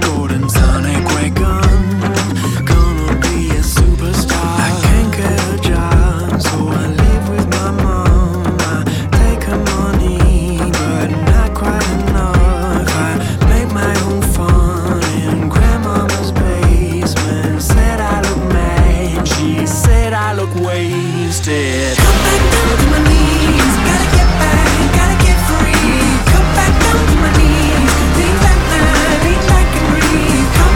Jordan, Sonic, ray gun. Gonna be a superstar. I can't get a job, so I live with my mom. I take her money, but not quite enough. I make my own fun in grandmama's basement. Said I look mad, she said I look wasted. Come back down to my knees, gotta get back, gotta get free. Come back down to my knees, lean back now, lean like a breeze.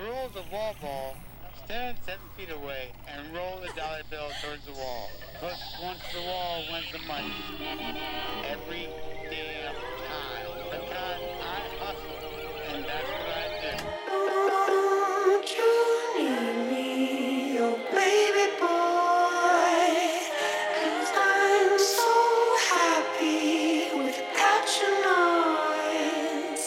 rule of the wall ball, stand 7 feet away and roll the dollar bill towards the wall. Push once the wall wins the money. Every damn time. Because I hustle, and that's what I do. Won't you need me, oh baby boy? 'Cause I'm so happy without your noise.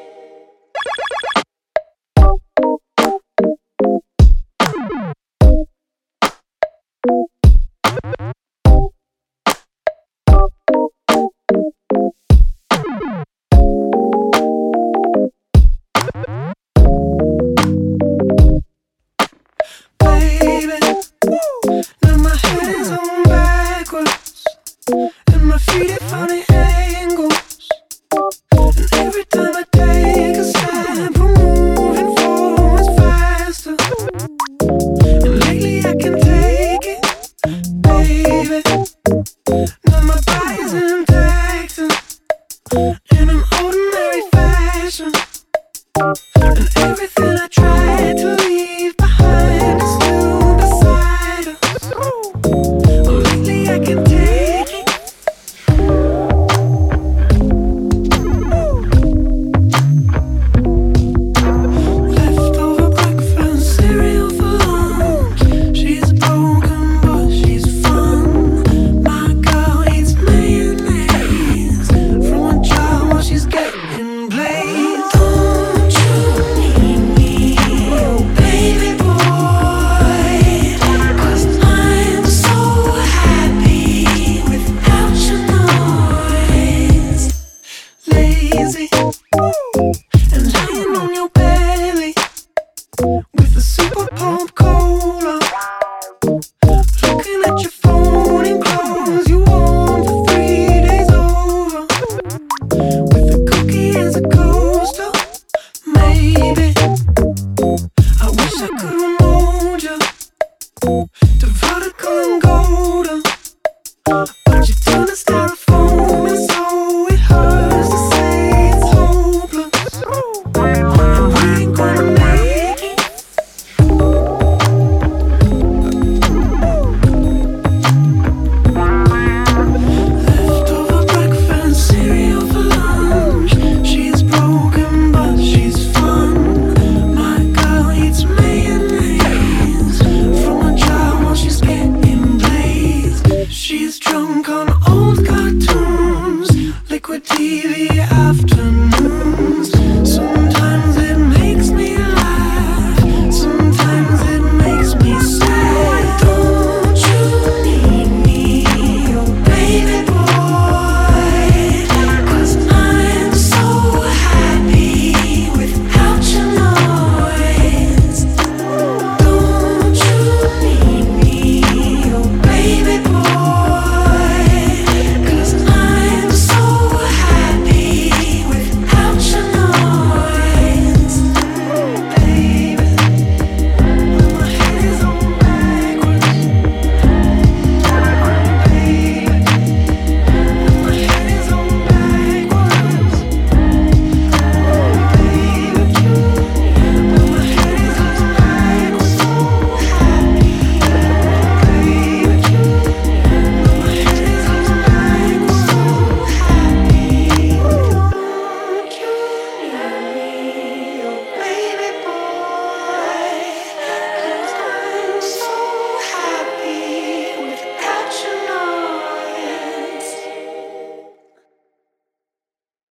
Baby, now my head is on backwards, and my feet at funny angles. And every time I take a step, I'm moving forwards faster. And lately I can take it, baby. Now my body's impacting in an ordinary fashion. And everything I tried to leave behind is still beside us. Well, lately I can take it. Leftover breakfast, cereal for lunch. She's broken, but she's fun. My girl eats mayonnaise from a jar while she's getting blazed. Don't you need me, oh baby boy? 'Cause I'm so happy without your noise. Lazy,